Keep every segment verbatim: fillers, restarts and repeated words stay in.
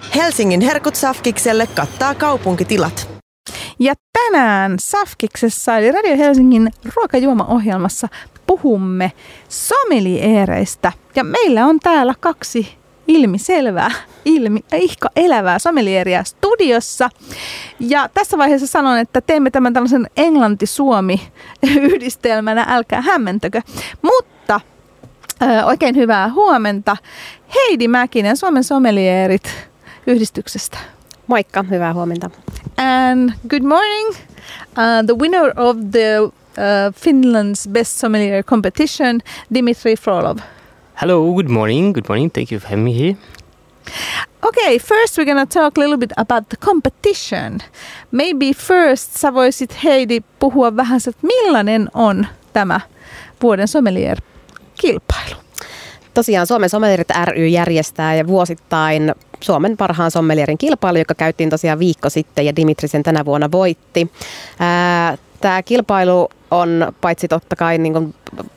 Helsingin herkut Safkikselle kattaa kaupunkitilat. Ja tänään Safkiksessa eli Radio Helsingin ruokajuomaohjelmassa puhumme sommeliereistä. Ja meillä on täällä kaksi ilmiselvää, ilmi, ihka elävää sommelieria studiossa. Ja tässä vaiheessa sanon, että teemme tämän tällaisen englanti-suomi-yhdistelmänä, älkää hämmentäkö. Mutta ö, oikein hyvää huomenta. Heidi Mäkinen, Suomen sommelierit yhdistyksestä. Moikka, hyvää huomenta. And good morning. Uh, the winner of the uh, Finland's Best Sommelier Competition, Dimitri Frolov. Hello, good morning. Good morning. Thank you for having me here. Okay, first we're going to talk a little bit about the competition. Maybe first sä voisit, Heidi, puhua vähän, että millainen on tämä vuoden sommelier-kilpailu? Tosiaan Suomen Sommelierit ry järjestää ja vuosittain Suomen parhaan sommelierin kilpailu, joka käytiin tosiaan viikko sitten ja Dimitri sen tänä vuonna voitti. Tämä kilpailu on paitsi totta kai niin kuin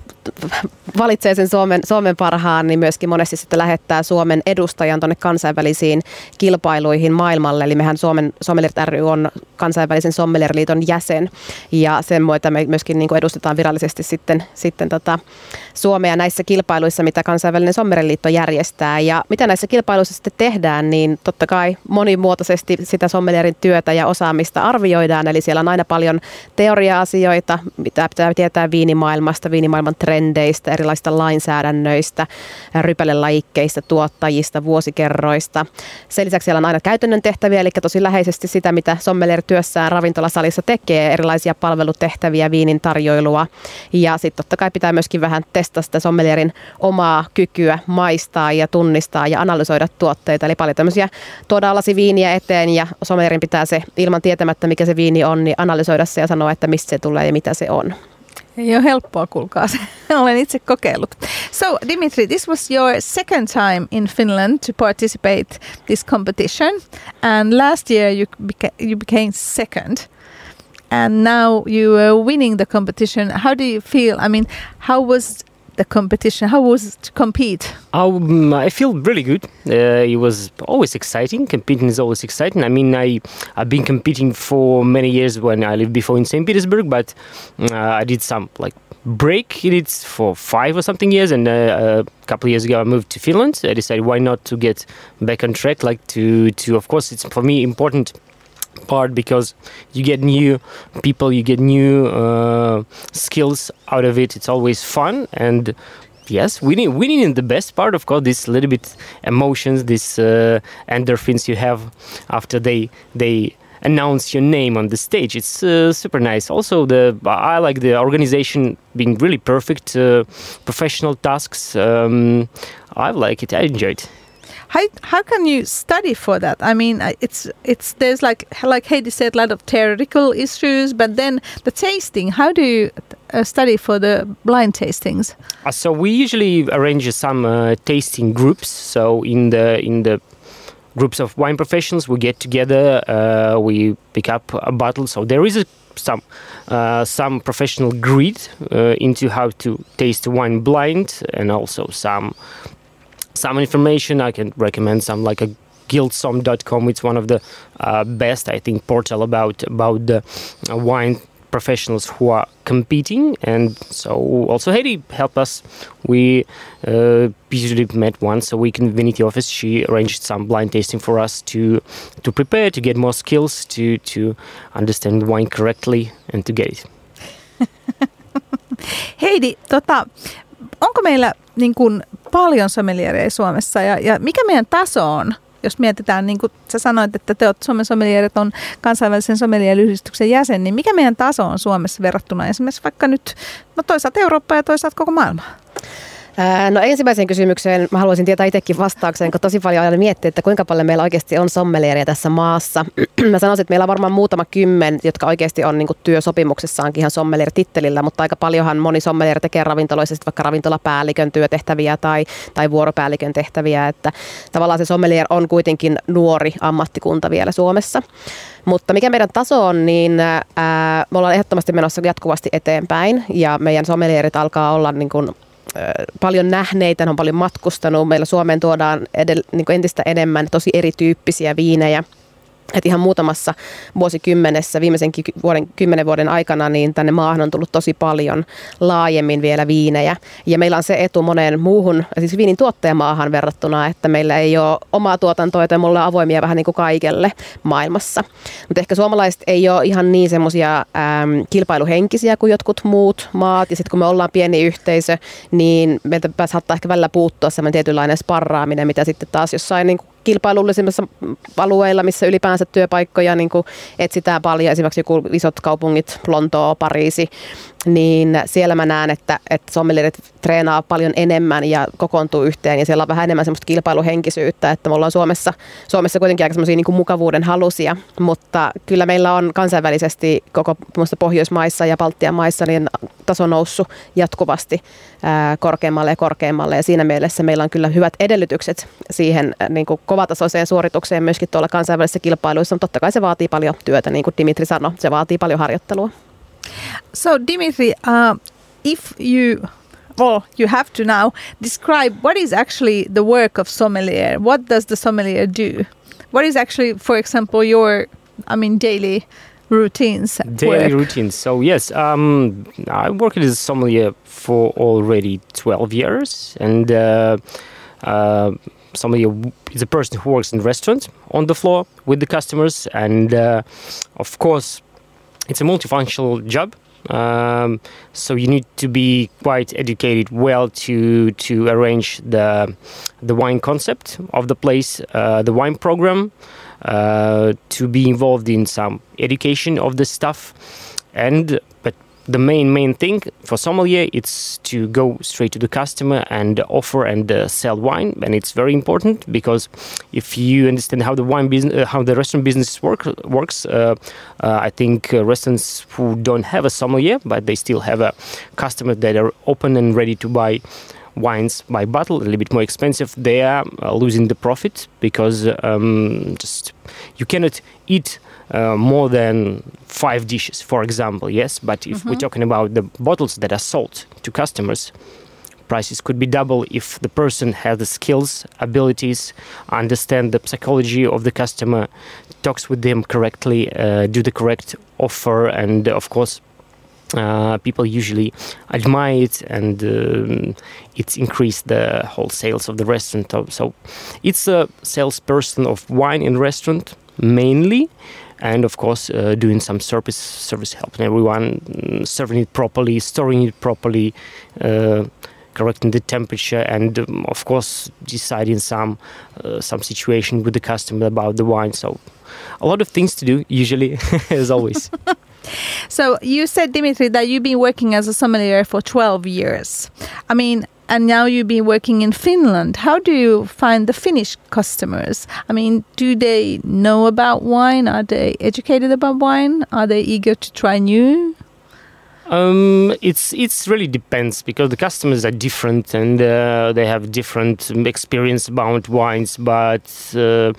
valitsee sen Suomen, Suomen parhaan, niin myöskin monesti sitten lähettää Suomen edustajan tuonne kansainvälisiin kilpailuihin maailmalle. Eli mehän Suomen Sommelierit ry on kansainvälisen sommelieriliiton jäsen ja sen myötä me myöskin niin kuin edustetaan virallisesti sitten, sitten tota Suomea näissä kilpailuissa, mitä kansainvälinen sommelieriliitto järjestää. Ja mitä näissä kilpailuissa sitten tehdään, niin totta kai monimuotoisesti sitä sommelierin työtä ja osaamista arvioidaan. Eli siellä on aina paljon teoria-asioita, mitä pitää tietää viinimaailmasta, viinimaailman trendeistä, erilaisista lainsäädännöistä, rypälelajikkeista, tuottajista, vuosikerroista. Sen lisäksi siellä on aina käytännön tehtäviä, eli tosi läheisesti sitä, mitä sommelier työssään ravintolasalissa tekee, erilaisia palvelutehtäviä, viinin tarjoilua. Ja sitten totta kai pitää myöskin vähän testata sitä sommelierin omaa kykyä maistaa ja tunnistaa ja analysoida tuotteita. Eli paljon tämmöisiä tuodaan lasi viiniä eteen ja sommelierin pitää se ilman tietämättä, mikä se viini on, niin analysoida se ja sanoa, että mistä se tulee ja mitä se on. Ei ole helppoa, kuulkaa se. Olen itse kokeillut. So, Dimitri, this was your second time in Finland to participate this competition. And last year you, beca- you became second. And now you are winning the competition. How do you feel? I mean, how was the competition? How was it to compete? Um, I feel really good. Uh, it was always exciting. Competing is always exciting. I mean, I, I've been competing for many years when I lived before in Saint Petersburg, but uh, I did some like break in it for five or something years. And uh, a couple of years ago, I moved to Finland. I decided why not to get back on track, like to, to of course, it's for me important part because you get new people, you get new uh, skills out of it. It's always fun, and yes, winning winning is the best part. Of course, this little bit emotions, this uh, endorphins you have after they they announce your name on the stage. It's uh, super nice. Also, the I like the organization being really perfect, uh, professional tasks. Um, I like it. I enjoy it. How, how can you study for that? I mean, it's it's there's like like Heidi said, a lot of theoretical issues, but then the tasting. How do you uh, study for the blind tastings? Uh, so we usually arrange some uh, tasting groups. So in the in the groups of wine professionals, we get together. Uh, we pick up a bottle. So there is a, some uh, some professional grid uh, into how to taste wine blind, and also some. Some information I can recommend. Some like a guildsom dot com. It's one of the uh, best, I think, portal about about the uh, wine professionals who are competing. And so also Heidi helped us. We uh, usually met once a week in Vinity office. She arranged some blind tasting for us to to prepare, to get more skills, to to understand wine correctly, and to get it. Heidi, tota, onko meillä niin kuin paljon sommeliereja Suomessa ja, ja mikä meidän taso on, jos mietitään, niin kuin sä sanoit, että te olette Suomen sommelierit on kansainvälisen sommelieriyhdistyksen jäsen, niin mikä meidän taso on Suomessa verrattuna esimerkiksi vaikka nyt, no toisaalta Eurooppaa ja toisaalta koko maailmaa? No ensimmäiseen kysymykseen mä haluaisin tietää itsekin vastauksen, kun tosi paljon aina miettii, että kuinka paljon meillä oikeasti on sommelieria tässä maassa. Mä sanoisin, että meillä on varmaan muutama kymmen, jotka oikeasti on niin kuin työsopimuksessaankin ihan sommelier-tittelillä, mutta aika paljonhan moni sommelier tekee ravintoloissa vaikka ravintolapäällikön työtehtäviä tai, tai vuoropäällikön tehtäviä, että tavallaan se sommelier on kuitenkin nuori ammattikunta vielä Suomessa. Mutta mikä meidän taso on, niin ää, me ollaan ehdottomasti menossa jatkuvasti eteenpäin ja meidän sommelierit alkaa olla niin kuin paljon nähneitä, ne on paljon matkustanut. Meillä Suomeen tuodaan edell, niin kuin entistä enemmän tosi erityyppisiä viinejä. Et ihan muutamassa vuosikymmenessä, viimeisenkin vuoden, kymmenen vuoden aikana, niin tänne maahan on tullut tosi paljon laajemmin vielä viinejä. Ja meillä on se etu moneen muuhun, siis viinin tuottajamaahan verrattuna, että meillä ei ole omaa tuotantoa, joten me ollaan avoimia vähän niin kuin kaikelle maailmassa. Mutta ehkä suomalaiset ei ole ihan niin semmoisia kilpailuhenkisiä kuin jotkut muut maat. Ja sitten kun me ollaan pieni yhteisö, niin meiltä saattaa ehkä välillä puuttua semmoinen tietynlainen sparraaminen, mitä sitten taas jossain niin kuin kilpailullisimmissa alueilla, missä ylipäänsä työpaikkoja niin kuin etsitään paljon, esimerkiksi joku isot kaupungit, Lontoo, Pariisi, niin siellä mä näen, että, että sommelierit treenaa paljon enemmän ja kokoontuu yhteen ja siellä on vähän enemmän semmoista kilpailuhenkisyyttä, että me ollaan Suomessa, Suomessa kuitenkin aika semmoisia niin kuin mukavuuden halusia, mutta kyllä meillä on kansainvälisesti koko Pohjoismaissa ja Baltian maissa niin taso noussut jatkuvasti ää, korkeammalle ja korkeammalle ja siinä mielessä meillä on kyllä hyvät edellytykset siihen niin kuin kovatasoiseen suoritukseen myöskin tuolla kansainvälisissä kilpailuissa, mutta totta kai se vaatii paljon työtä, niin kuin Dimitri sanoi, se vaatii paljon harjoittelua. So Dimitri, uh, if you, well, you have to now describe what is actually the work of sommelier. What does the sommelier do? What is actually, for example, your, I mean, daily routines? Daily work? routines. So yes, um, I worked as a sommelier for already twelve years, and uh, uh, sommelier is a person who works in restaurants on the floor with the customers, and uh, of course, it's a multifunctional job. Um, so you need to be quite educated well to to arrange the the wine concept of the place, uh, the wine program, uh, to be involved in some education of the stuff, and but the main main thing for sommelier it's to go straight to the customer and offer and uh, sell wine, and it's very important because if you understand how the wine business, uh, how the restaurant business work works, uh, uh, I think uh, restaurants who don't have a sommelier but they still have a customer that are open and ready to buy wines by bottle, a little bit more expensive, they are uh, losing the profit because um, just you cannot eat Uh, more than five dishes, for example, yes. But if mm-hmm. we're talking about the bottles that are sold to customers, prices could be double if the person has the skills, abilities, understand the psychology of the customer, talks with them correctly, uh, do the correct offer, and of course, uh, people usually admire it, and um, it's increased the whole sales of the restaurant. So it's a salesperson of wine in restaurant mainly. And of course, uh, doing some service, service helping everyone, um, serving it properly, storing it properly, uh, correcting the temperature, and um, of course, deciding some uh, some situation with the customer about the wine. So, a lot of things to do usually, as always. So you said, Dimitri, that you've been working as a sommelier for twelve years. I mean, and now you've been working in Finland. How do you find the Finnish customers? I mean, do they know about wine? Are they educated about wine? Are they eager to try new? Um, it's it's really depends because the customers are different and uh, they have different experience about wines. But uh,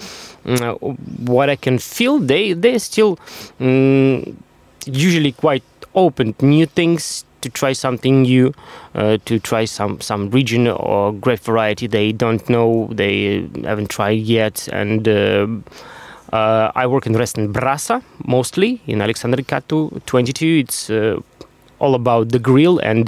what I can feel, they they still um, usually quite open to new things, to try something new, uh, to try some, some region or grape variety they don't know, they haven't tried yet. And uh, uh, I work in the restaurant Brasa, mostly, in Aleksandri Katu twenty-two. It's uh, all about the grill, and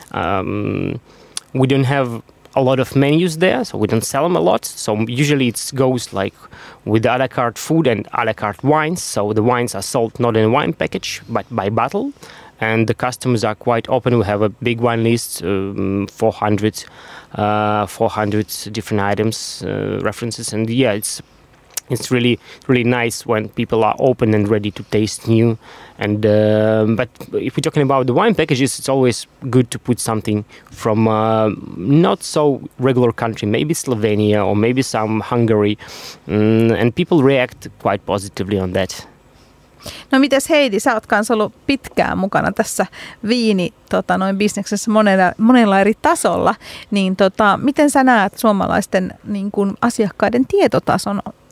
um, we don't have a lot of menus there, so we don't sell them a lot. So usually it goes like with a la carte food and a la carte wines. So the wines are sold not in a wine package, but by bottle. And the customers are quite open. We have a big wine list, um, four hundred, uh, four hundred different items, uh, references, and yeah, it's it's really really nice when people are open and ready to taste new. And uh, but if we're talking about the wine packages, it's always good to put something from uh, not so regular country, maybe Slovenia or maybe some Hungary, um, and people react quite positively on that. No mites Heidi, sä oot kanssa ollut pitkään mukana tässä viini tota, noin bisneksessä monella, monella eri tasolla, niin tota, miten sä näet suomalaisten niin kun asiakkaiden tietotason,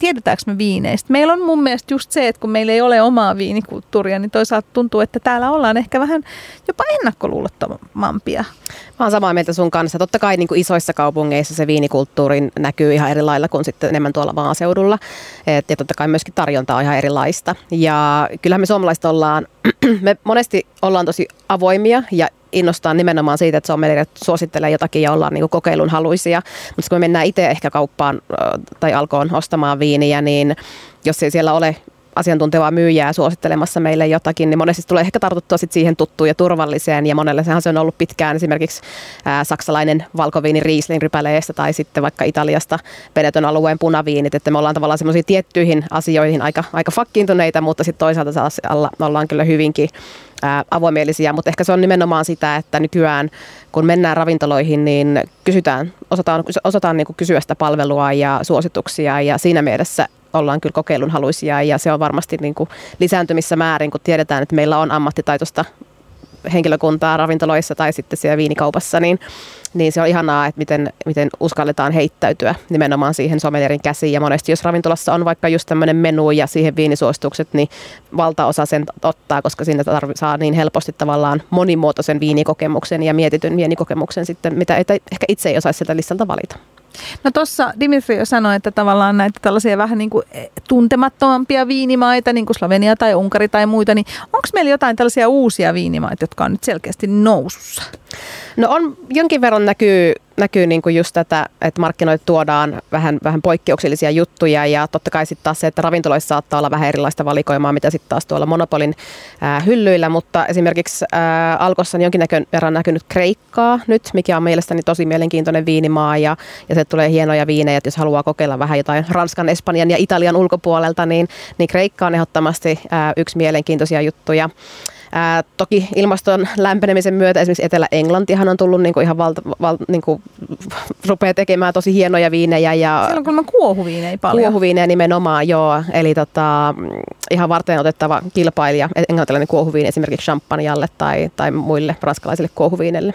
tiedetäänkö me viineistä? Meillä on mun mielestä just se, että kun meillä ei ole omaa viinikulttuuria, niin toisaalta tuntuu, että täällä ollaan ehkä vähän jopa ennakkoluulottomampia. Mä oon samaa mieltä sun kanssa. Totta kai niin kuin isoissa kaupungeissa se viinikulttuuri näkyy ihan eri lailla kuin sitten enemmän tuolla maaseudulla. Et, ja totta kai myöskin tarjonta on ihan erilaista. Ja kyllähän me suomalaiset ollaan, me monesti ollaan tosi avoimia ja innostaa nimenomaan siitä, että sommelieret suosittelee jotakin ja ollaan niin kokeilun haluisia. Mutta kun me mennään itse ehkä kauppaan tai Alkoon ostamaan viiniä, niin jos ei siellä ole asiantuntevaa myyjää suosittelemassa meille jotakin, niin monesti tulee ehkä tartuttua sit siihen tuttuun ja turvalliseen. Ja monelle sehän se on ollut pitkään esimerkiksi ää, saksalainen valkoviini Riesling-rypäleestä tai sitten vaikka Italiasta Veneton alueen punaviinit. Että me ollaan tavallaan semmoisia tiettyihin asioihin aika, aika fakkiintuneita, mutta sitten toisaalta taas ollaan kyllä hyvinkin ää, avoimielisiä. Mutta ehkä se on nimenomaan sitä, että nykyään kun mennään ravintoloihin, niin kysytään, osataan, osataan niin kuin kysyä sitä palvelua ja suosituksia ja siinä mielessä ollaan kyllä kokeilun haluisia ja se on varmasti niin kuin lisääntymissä määrin, kun tiedetään, että meillä on ammattitaitoista henkilökuntaa ravintoloissa tai sitten siellä viinikaupassa, niin, niin se on ihanaa, että miten, miten uskalletaan heittäytyä nimenomaan siihen sommelierin käsiin. Ja monesti jos ravintolassa on vaikka just tämmöinen menu ja siihen viinisuositukset, niin valtaosa sen ottaa, koska siinä tarvi, saa niin helposti tavallaan monimuotoisen viinikokemuksen ja mietityn viinikokemuksen sitten, mitä ehkä itse ei osaisi sieltä listalta valita. No tuossa Dimitri jo sanoi, että tavallaan näitä tällaisia vähän niin kuin tuntemattomampia viinimaita, niin kuin Slovenia tai Unkari tai muita, niin onko meillä jotain tällaisia uusia viinimaita, jotka on nyt selkeästi nousussa? No on, jonkin verran näkyy, näkyy niin kuin just tätä, että markkinoille tuodaan vähän, vähän poikkeuksellisia juttuja ja totta kai sitten taas se, että ravintoloissa saattaa olla vähän erilaista valikoimaa, mitä sitten taas tuolla Monopolin ää, hyllyillä, mutta esimerkiksi ää, Alkossa on jonkin verran näkynyt Kreikkaa nyt, mikä on mielestäni tosi mielenkiintoinen viinimaa ja, ja se tulee hienoja viinejä, että jos haluaa kokeilla vähän jotain Ranskan, Espanjan ja Italian ulkopuolelta, niin, niin Kreikka on ehdottomasti ää, yksi mielenkiintoisia juttuja. Ää, toki ilmaston lämpenemisen myötä esimerkiksi Etelä-Englantihan on tullut niinku ihan valta, val, niinku, rupeaa tekemään tosi hienoja viinejä. Ja siellä on kuulemma kuohuviinejä paljon. Kuohuviinejä nimenomaan, joo. Eli tota, ihan varten otettava kilpailija, englantilainen kuohuviini esimerkiksi champagnealle tai, tai muille ranskalaisille kuohuviineille.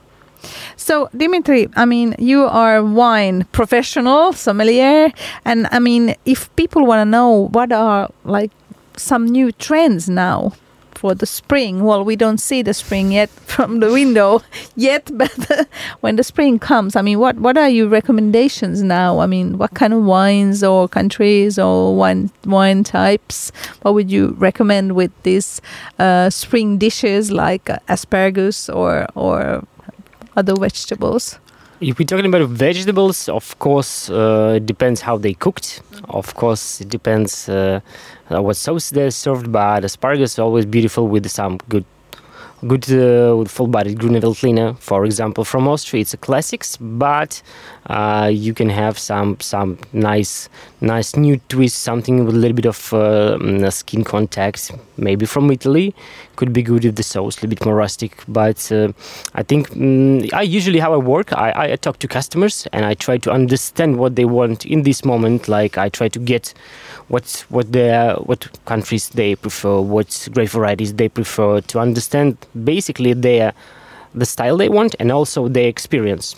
So, Dimitri, I mean, you are wine professional, sommelier, and I mean, if people want to know what are like some new trends now for the spring, well, we don't see the spring yet from the window yet, but when the spring comes, I mean, what, what are your recommendations now? I mean, what kind of wines or countries or wine, wine types, what would you recommend with these uh, spring dishes like uh, asparagus or, or other vegetables? If we're talking about vegetables, of course, uh, it depends how they cooked. Of course, it depends uh, what sauce they're served, but asparagus is always beautiful with some good good uh, full-bodied Grüne Veltliner, for example, from Austria. It's a classics, but uh, you can have some some nice nice new twist, something with a little bit of uh, skin contact, maybe from Italy. Could be good with the sauce, a little bit more rustic. But uh, I think um, I usually how I work, I, I talk to customers and I try to understand what they want in this moment. Like I try to get what what their what countries they prefer, what grape varieties they prefer, to understand basically their the style they want and also their experience.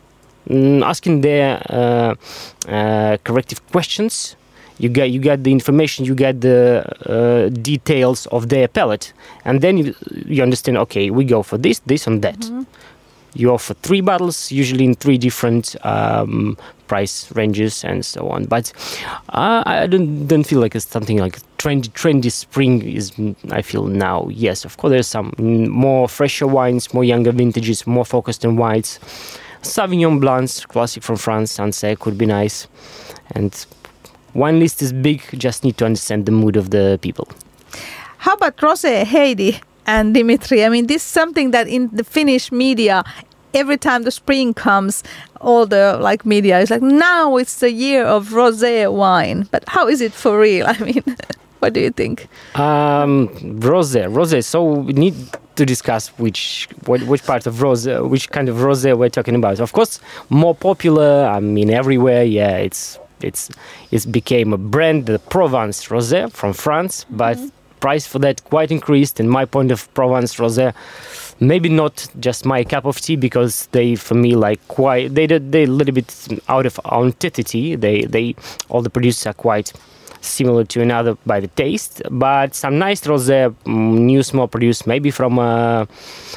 Mm, asking their uh, uh, corrective questions, you get you get the information, you get the uh, details of their palate, and then you you understand. Okay, we go for this, this, and that. Mm-hmm. You offer three bottles, usually in three different um, price ranges and so on. But uh, I don't don't feel like it's something like trendy. Trendy spring is, I feel now. Yes, of course, there's some more fresher wines, more younger vintages, more focused on whites. Sauvignon Blancs, classic from France, Sancerre could be nice. And wine list is big. Just need to understand the mood of the people. How about rosé, Heidi and Dimitri? I mean, this is something that in the Finnish media, every time the spring comes, all the like media is like, now it's the year of rosé wine. But how is it for real? I mean, what do you think? Um, rosé, rosé. So we need to discuss which what, which part of rosé, which kind of rosé we're talking about. Of course, more popular. I mean, everywhere. Yeah, it's it's it's became a brand, the Provence rosé from France, but. Mm-hmm. Price for that quite increased. In my point of Provence rosé, maybe not just my cup of tea, because they, for me, like quite they they a little bit out of authenticity. They they all the producers are quite similar to another by the taste, but some nice rosé, new small produce, maybe from uh,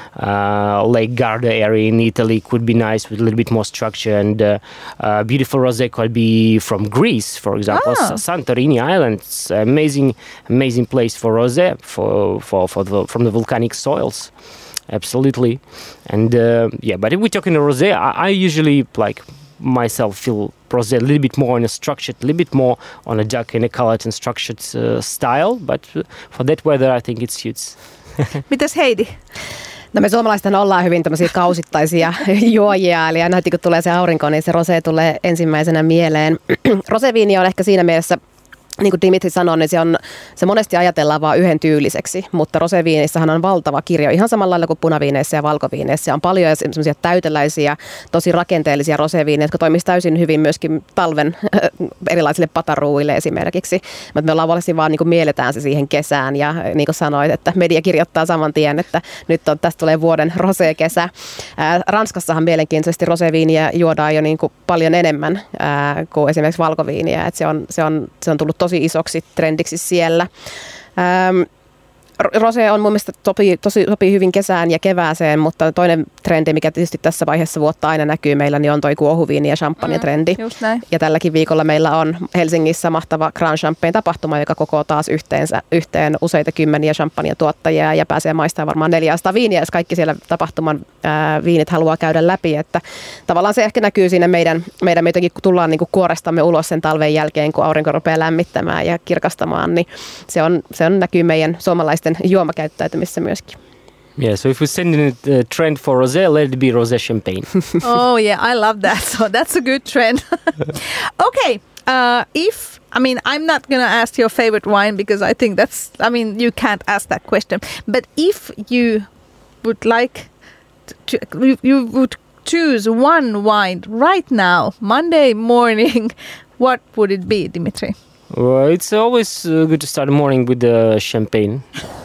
uh, Lake Garda area in Italy, could be nice with a little bit more structure, and uh, uh, beautiful rosé could be from Greece, for example, Ah. Santorini Island. It's an amazing, amazing place for rosé, for for for the, from the volcanic soils. Absolutely, and uh, yeah. But if we're talking rosé, I, I usually like. myself feel rosé a little bit more in a structured, a little bit more on a dark and a colored and structured uh, style, but for that weather I think it suits. Mitäs Heidi? No me suomalaisethan ollaan hyvin tämmöisiä kausittaisia juojia, eli aina heti kun tulee se aurinko, niin se rosé tulee ensimmäisenä mieleen. Roséviini on ehkä siinä mielessä, niin kuin Dimitri sanoi, niin se, on, se monesti ajatellaan vain yhden tyyliseksi, mutta roséviinissähän on valtava kirjo, ihan samalla lailla kuin punaviineissä ja valkoviineissä. On paljon semmoisia täyteläisiä, tosi rakenteellisia roséviinejä, jotka toimisivat täysin hyvin myöskin talven erilaisille pataruuille esimerkiksi. Mutta me ollaan valesti vaan niin kuin mielletään se siihen kesään, ja niin kuin sanoit, että media kirjoittaa saman tien, että nyt on, tästä tulee vuoden rosékesä. Ää, Ranskassahan mielenkiintoisesti roséviiniä juodaan jo niin kuin paljon enemmän ää, kuin esimerkiksi valkoviiniä, että se on, se on, se on tullut tosi isoksi trendiksi siellä. Ähm, Rosé on mun mielestä sopii, tosi, sopii hyvin kesään ja kevääseen, mutta toinen trendi, mikä tietysti tässä vaiheessa vuotta aina näkyy meillä, niin on toi kuohuviini ja champagne-trendi. Mm, just näin. Ja tälläkin viikolla meillä on Helsingissä mahtava Grand Champagne-tapahtuma, joka kokoo taas yhteensä, yhteen useita kymmeniä champagne-tuottajia ja pääsee maistamaan varmaan neljäsataa viiniä, jos kaikki siellä tapahtuman ää, viinit haluaa käydä läpi. Että tavallaan se ehkä näkyy siinä meidän, meidän me jotenkin tullaan niin kuin kuorestamme ulos sen talven jälkeen, kun aurinko rupeaa lämmittämään ja kirkastamaan, niin se, on, se on näkyy meidän suomalaisten juomakäyttäytymissä myöskin. Yeah, so if we're sending a trend for rosé, let it be rosé champagne. Oh yeah, I love that. So that's a good trend. Okay, uh, if I mean I'm not gonna ask your favorite wine because I think that's I mean you can't ask that question. But if you would like to, you, you would choose one wine right now, Monday morning, what would it be, Dimitri? Well, it's always uh, good to start the morning with the champagne.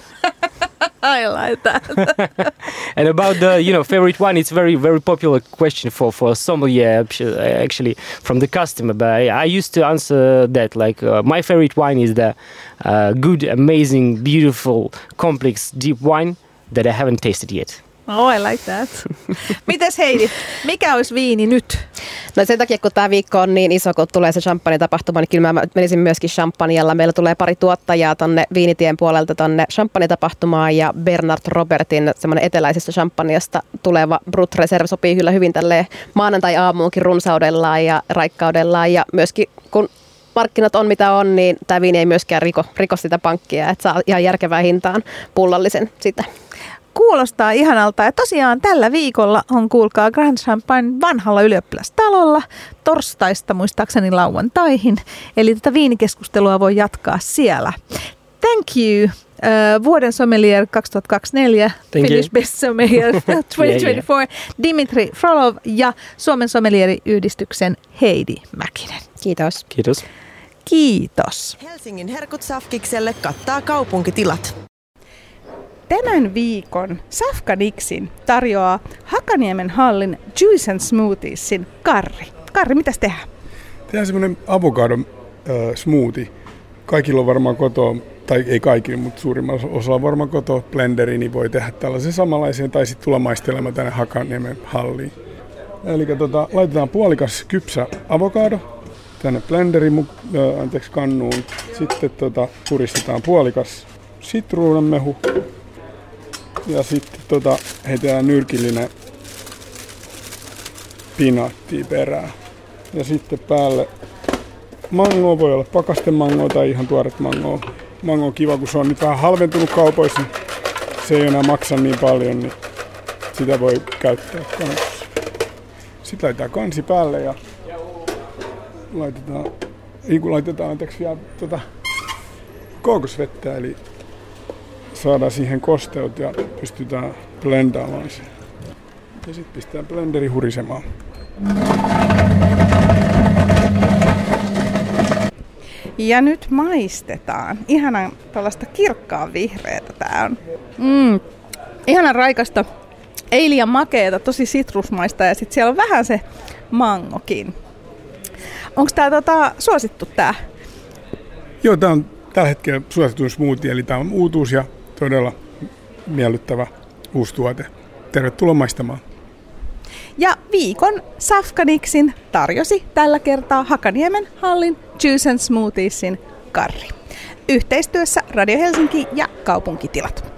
I like that. And about the, you know, favorite wine, it's very, very popular question for, for sommelier, actually, from the customer. But I, I used to answer that, like, uh, my favorite wine is the uh, good, amazing, beautiful, complex, deep wine that I haven't tasted yet. Oh, I like that. Mitäs Heidi, mikä olisi viini nyt? No sen takia, kun tämä viikko on niin iso, kun tulee se champagne-tapahtuma, niin kyllä mä menisin myöskin champagnella. Meillä tulee pari tuottajaa tonne Viinitien puolelta tonne champagne-tapahtumaan, ja Bernard Robertin semmoinen eteläisestä champagnesta tuleva Brut Reserve sopii kyllä hyvin tälleen maanantai-aamuunkin runsaudellaan ja raikkaudellaan, ja myöskin kun markkinat on mitä on, niin tämä viini ei myöskään riko, riko sitä pankkia, että saa ihan järkevää hintaan pullallisen sitä. Kuulostaa ihanalta, ja tosiaan tällä viikolla on, kuulkaa, Grand Champagne vanhalla ylioppilastalolla torstaista muistaakseni lauantaihin. Eli tätä viinikeskustelua voi jatkaa siellä. Thank you, uh, vuoden sommelier kaksituhattakaksikymmentäneljä, Thank Finnish you. Best Sommelier kaksituhattakaksikymmentäneljä, yeah, yeah. Dimitri Frolov ja Suomen sommelieriyhdistyksen Heidi Mäkinen. Kiitos. Kiitos. Kiitos. Helsingin herkut Safkikselle kattaa kaupunkitilat. Tämän viikon Safka Dixin tarjoaa Hakaniemen hallin Juice and Smoothiesin Karri. Karri, mitäs tehdään? Tehdään semmoinen avokadon äh, smoothie. Kaikilla on varmaan kotoa, tai ei kaikilla, mutta suurimmalla osalla varmaan kotoa blenderi, niin voi tehdä tällaisen samanlaisen, tai sitten tulla maistelemaan tänne Hakaniemen halliin. Eli tota, laitetaan puolikas kypsä avokado tänne blenderiin, äh, anteeksi kannuun. Sitten tota, puristetaan puolikas sitruunanmehu. Ja sitten tota, heitetään nyrkillinen pinaattia perään. Ja sitten päälle mangoa, voi olla pakastemangoa tai ihan tuoret mangoa. Mango on kiva, kun se on nyt vähän halventunut kaupoissa, niin se ei enää maksa niin paljon, niin sitä voi käyttää kanssa. Sitten laitetaan kansi päälle ja laitetaan, ei kun laitetaan anteeksi vielä tota, kookosvettä, eli saadaan siihen kosteut ja pystytään blendaamaan sen. Ja sitten pistetään blenderi hurisemaan. Ja nyt maistetaan. Ihanan tällaista kirkkaan vihreätä tää on. Mm. Ihanan raikasta ei liian makeeta, tosi sitrusmaista ja sitten siellä on vähän se mangokin. Onko tämä tota, suosittu tää? Joo, tämä on tällä hetkellä suosittu smoothie, eli tämä on uutuus ja todella miellyttävä uusi tuote. Tervetuloa maistamaan. Ja viikon Safkanixin tarjosi tällä kertaa Hakaniemen hallin Juice and Smoothiesin Karri. Yhteistyössä Radio Helsinki ja Kaupunkitilat.